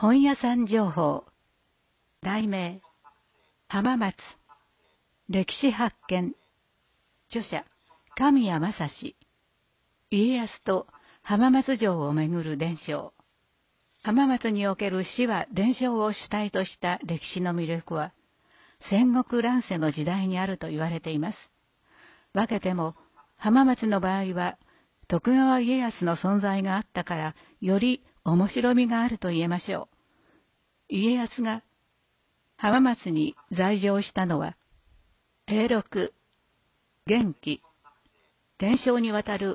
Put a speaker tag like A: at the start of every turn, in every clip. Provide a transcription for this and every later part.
A: 本屋さん情報。題名、浜松、歴史発見。著者、神谷正史。家康と浜松城をめぐる伝承。浜松における詩は伝承を主体とした歴史の魅力は、戦国乱世の時代にあると言われています。分けても、浜松の場合は、徳川家康の存在があったから、より面白みがあると言えましょう。家康が浜松に在城したのは、永禄、元亀、天正にわたる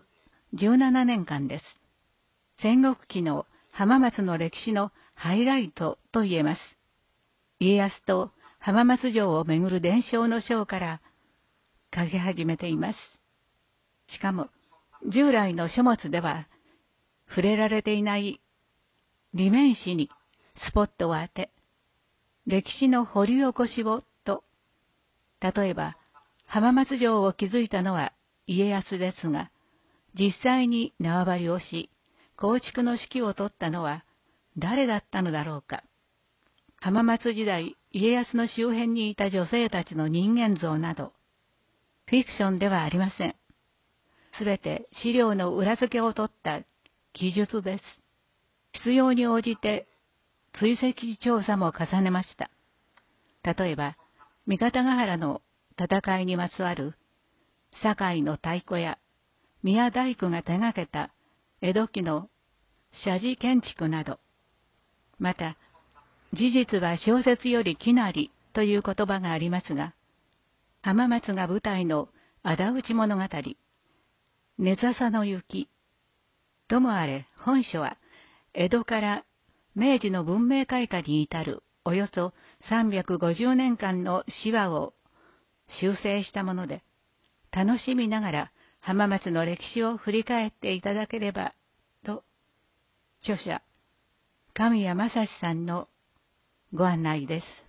A: 17年間です。戦国期の浜松の歴史のハイライトと言えます。家康と浜松城をめぐる伝承の章から書き始めています。しかも、従来の書物では触れられていない裏面史にスポットを当て、歴史の掘り起こしをと、例えば浜松城を築いたのは家康ですが、実際に縄張りをし、構築の指揮を執ったのは誰だったのだろうか。浜松時代、家康の周辺にいた女性たちの人間像など、フィクションではありません。すべて資料の裏付けを取った記述です。必要に応じて追跡調査も重ねました。例えば、三方ヶ原の戦いにまつわる堺の太鼓や宮大工が手がけた江戸期の社寺建築など、また、事実は小説よりきなりという言葉がありますが、浜松が舞台の仇討ち物語、根笹の雪、ともあれ本書は江戸から明治の文明開化に至るおよそ350年間の詩話を修正したもので、楽しみながら浜松の歴史を振り返っていただければと、著者、神谷正史さんのご案内です。